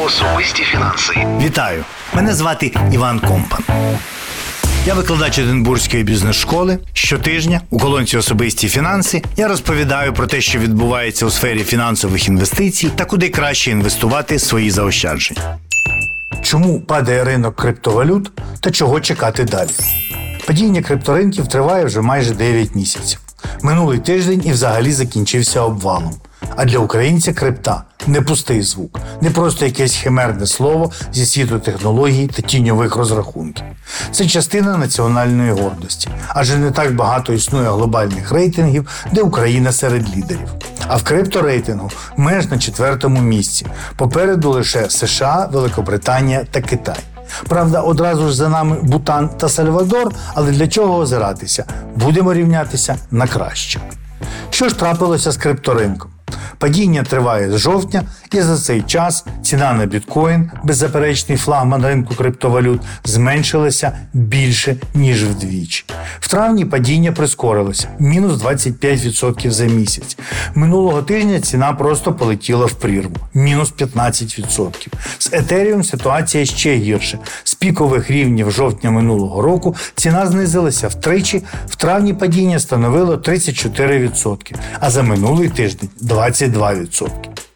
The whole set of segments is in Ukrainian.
Особисті фінанси. Вітаю! Мене звати Іван Компан. Я викладач Единбурзької бізнес-школи. Щотижня у колонці «Особисті фінанси» я розповідаю про те, що відбувається у сфері фінансових інвестицій та куди краще інвестувати свої заощадження. Чому падає ринок криптовалют та чого чекати далі? Падіння крипторинків триває вже майже 9 місяців. Минулий тиждень і взагалі закінчився обвалом. А для українця крипта – не пустий звук, не просто якесь химерне слово зі світу технологій та тіньових розрахунків. Це частина національної гордості, адже не так багато існує глобальних рейтингів, де Україна серед лідерів. А в крипторейтингу ми аж на 4-му місці, попереду лише США, Великобританія та Китай. Правда, одразу ж за нами Бутан та Сальвадор, але для чого озиратися? Будемо рівнятися на краще. Що ж трапилося з крипторинком? Падіння триває з жовтня, і за цей час ціна на біткоін, беззаперечний флагман ринку криптовалют, зменшилася більше, ніж вдвічі. В травні падіння прискорилося – мінус 25% за місяць. Минулого тижня ціна просто полетіла в прірву – мінус 15%. З Етеріум ситуація ще гірше. З пікових рівнів жовтня минулого року ціна знизилася втричі, в травні падіння становило 34%, а за минулий тиждень – 22%.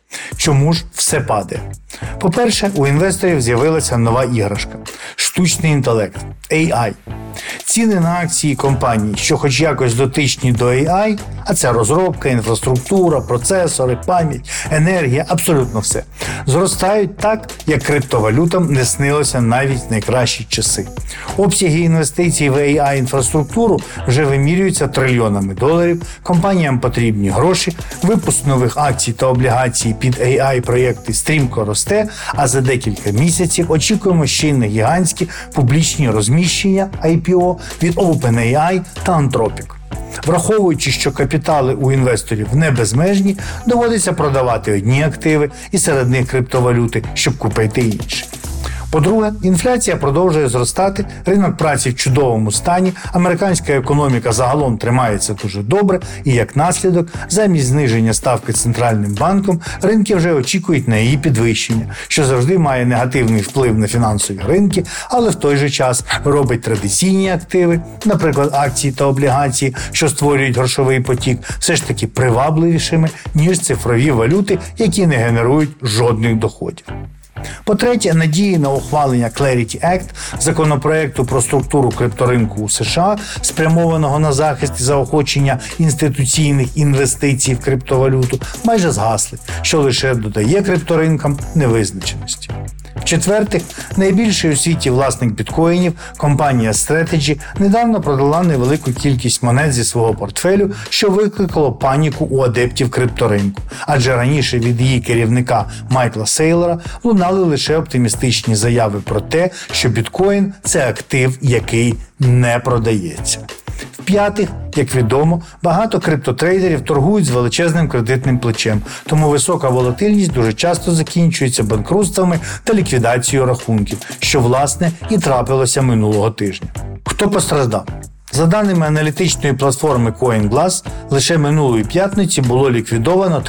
Чому ж все падає? По-перше, у інвесторів з'явилася нова іграшка – штучний інтелект – AI. Ціни на акції компаній, що хоч якось дотичні до AI, а це розробка, інфраструктура, процесори, пам'ять, енергія, абсолютно все, зростають так, як криптовалютам не снилося навіть в найкращі часи. Обсяги інвестицій в AI-інфраструктуру вже вимірюються трильйонами доларів, компаніям потрібні гроші, випуск нових акцій та облігацій під AI-проєкти стрімко росте, а за декілька місяців очікуємо ще й на гігантські публічні розміщення IPO від OpenAI та Anthropic. Враховуючи, що капітали у інвесторів не безмежні, доводиться продавати одні активи і серед них криптовалюти, щоб купити інші. По-друге, інфляція продовжує зростати, ринок праці в чудовому стані, американська економіка загалом тримається дуже добре і, як наслідок, замість зниження ставки Центральним банком, ринки вже очікують на її підвищення, що завжди має негативний вплив на фінансові ринки, але в той же час робить традиційні активи, наприклад, акції та облігації, що створюють грошовий потік, все ж таки привабливішими, ніж цифрові валюти, які не генерують жодних доходів. По-третє, надії на ухвалення Clarity Act, законопроекту про структуру крипторинку у США, спрямованого на захист і заохочення інституційних інвестицій в криптовалюту, майже згасли, що лише додає крипторинкам невизначеності. В-четвертих, найбільший у світі власник біткоїнів, компанія Strategy, недавно продала невелику кількість монет зі свого портфелю, що викликало паніку у адептів крипторинку. Адже раніше від її керівника Майкла Сейлора лунали лише оптимістичні заяви про те, що біткоін – це актив, який не продається. В-п'ятих, як відомо, багато криптотрейдерів торгують з величезним кредитним плечем, тому висока волатильність дуже часто закінчується банкрутствами та ліквідацією рахунків, що, власне, і трапилося минулого тижня. Хто постраждав? За даними аналітичної платформи CoinGlass, лише минулої п'ятниці було ліквідовано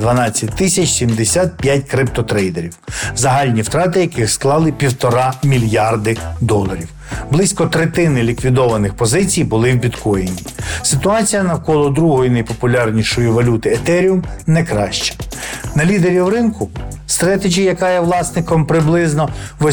312 075 криптотрейдерів, загальні втрати яких склали $1,5 мільярди. Близько третини ліквідованих позицій були в біткоїні. Ситуація навколо другої найпопулярнішої валюти Етеріум не краща. На лідерів ринку Strategy, яка є власником приблизно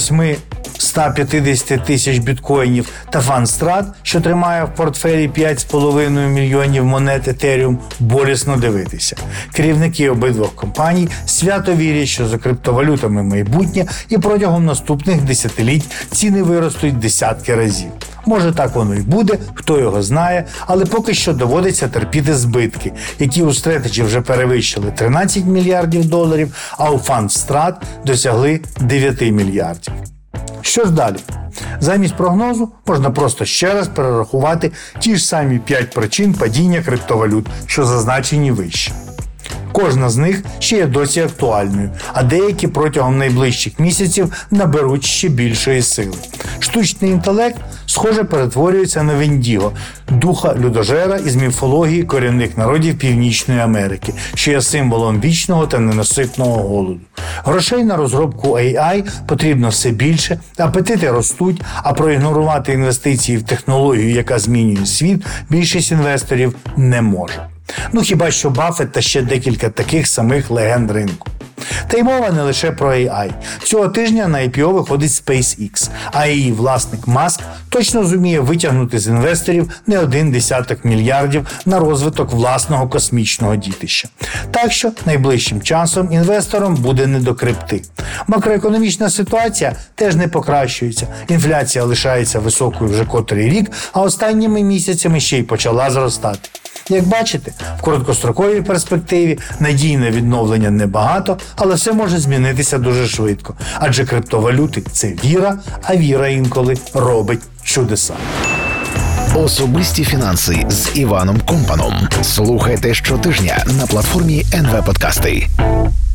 850 тисяч біткоїнів, та FunStrat, що тримає в портфелі 5,5 мільйонів монет Ethereum, болісно дивитися. Керівники обидвох компаній свято вірять, що за криптовалютами майбутнє і протягом наступних десятиліть ціни виростуть десятки разів. Може, так воно і буде, хто його знає, але поки що доводиться терпіти збитки, які у Strategy вже перевищили $13 мільярдів, а у FunStrat досягли 9 мільярдів. Що ж далі? Замість прогнозу можна просто ще раз перерахувати ті ж самі 5 причин падіння криптовалют, що зазначені вище. Кожна з них ще є досі актуальною, а деякі протягом найближчих місяців наберуть ще більшої сили. Штучний інтелект, схоже, схоже, перетворюється на Вендіго, духа людожера із міфології корінних народів Північної Америки, що є символом вічного та ненаситного голоду. Грошей на розробку AI потрібно все більше, апетити ростуть, а проігнорувати інвестиції в технологію, яка змінює світ, більшість інвесторів не може. Хіба що Баффет та ще декілька таких самих легенд ринку. Та й мова не лише про AI. Цього тижня на IPO виходить SpaceX, а її власник Маск точно зуміє витягнути з інвесторів не 1,1 мільярдів на розвиток власного космічного дітища. Так що найближчим часом інвесторам буде не до крипти. Макроекономічна ситуація теж не покращується. Інфляція лишається високою вже котрий рік, а останніми місяцями ще й почала зростати. Як бачите, в короткостроковій перспективі надій на відновлення небагато, але все може змінитися дуже швидко. Адже криптовалюти – це віра, а віра інколи робить чудеса. Особисті фінанси з Іваном Компаном. Слухайте щотижня на платформі НВ Подкасти.